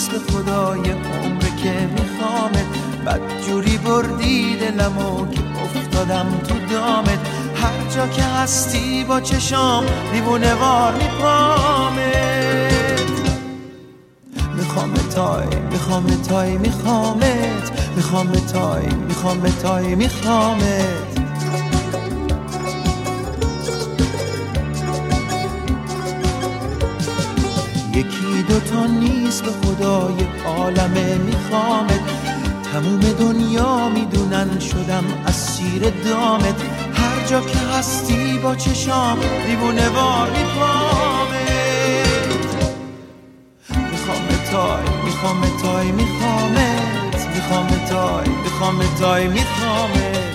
نیست به خدای عمر که میخوامت، بدجوری بردی دلمو که افتادم تو دامت، هر جا که هستی با چشام دیوونه وار میپامت. میخوامتای میخوامتای میخوامت، میخوامتای میخوامتای میخوامت. یکی دوتا نیست به خدای عالمه میخوامت، تموم دنیا میدونن شدم اسیر دامت، هر جا که هستی با چشام دیوونه وار میپامت. میخوامتای میخوامتای میخوامت، میخوامتای میخوامتای میخوامت.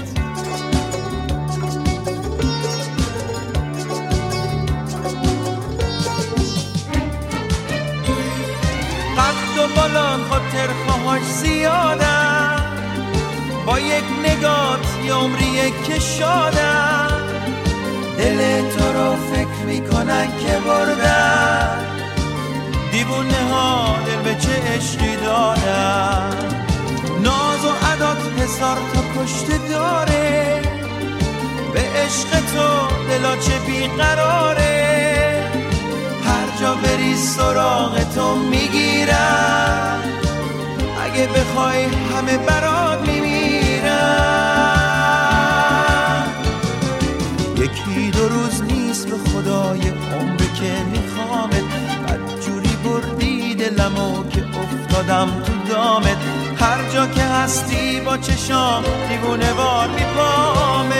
قد و بالان خاطر خواهاش زیادم، با یک نگات یه عمریه که شادم، دل تو رو فکر میکنن که بردن، دیوونه ها دل به چه عشقی دارن، ناز و عدات هزار تا کشته داره، به عشق تو دلا چه بیقراره، هر جا بری سراغ تو میگیرن، اگه بخوای همه برات میمیرن. یکی دو روز نیست به خدای عمر که میخوامت، بدجوری بردی دلمو که افتادم تو دامت، هر جا که هستی با چشام دیوونه وار میپامت.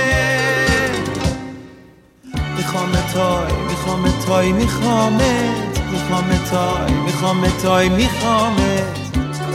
میخوامتای میخوامتای میخوامت، میخوامتای میخوامتای میخوامت.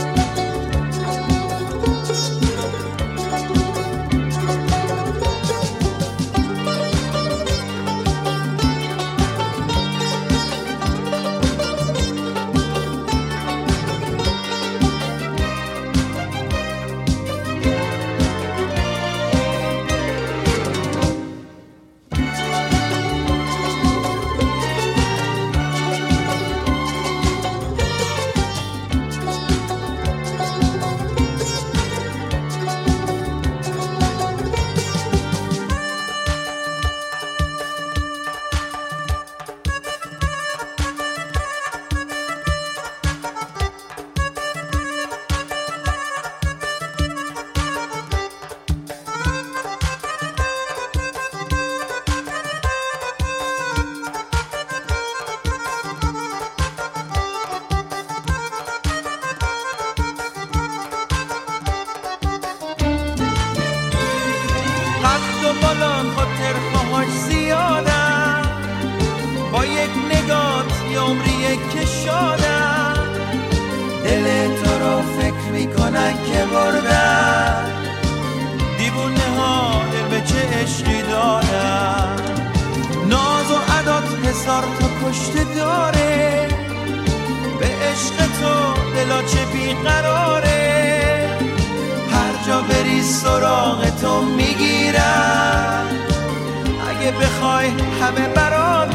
بالان خاطر خواهاش زیادم، با یک نگات یه عمریه که شادم، دل تو رو فکر میکنن که بردن، دیوونه ها دل به چه عشقی دارن، ناز و عدات هزار تا کشته داره، به عشق تو دلا چه بیقراره، هر جا بری سراغ تو میگیرن، اگه بخوای همه برات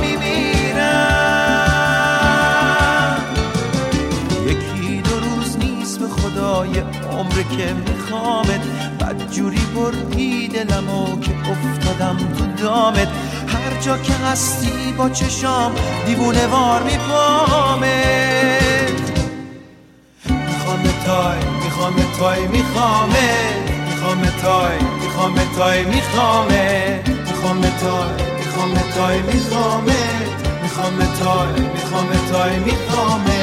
میمیرن. یکی دو روز نیست به خدای عمر که میخوامت، بدجوری بردی دلمو که افتادم تو دامت، هر جا که هستی با چشام دیوونه وار میپامت. میخوامتای میخوامتای میخوامت، میخوامتای میخوامتای میخوامت، میخوامتای میخوامتای میخوامت، میخوامتای میخوامتای میخوامت.